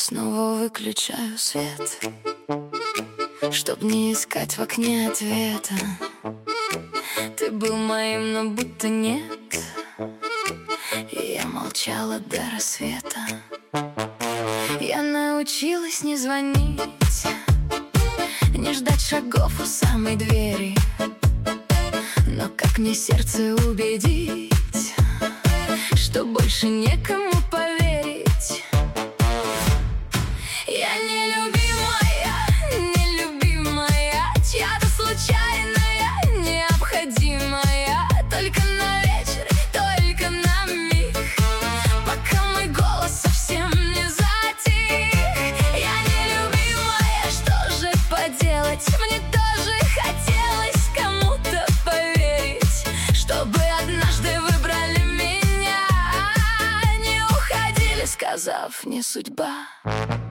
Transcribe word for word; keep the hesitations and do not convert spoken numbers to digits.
снова выключаю свет, чтоб не искать в окне ответа. Ты был моим, но будто нет, и я молчала до рассвета. Я научилась не звонить, не ждать шагов у самой двери. Но как мне сердце убедить, что больше некому поверить? Я нелюбимая, нелюбимая, чья-то случайная, необходимая. Только на вечер, только на миг, пока мой голос совсем не затих. Я нелюбимая, что же поделать? Мне тоже хотелось кому-то поверить, чтобы однажды выбрали меня, не уходили, сказав: не судьба.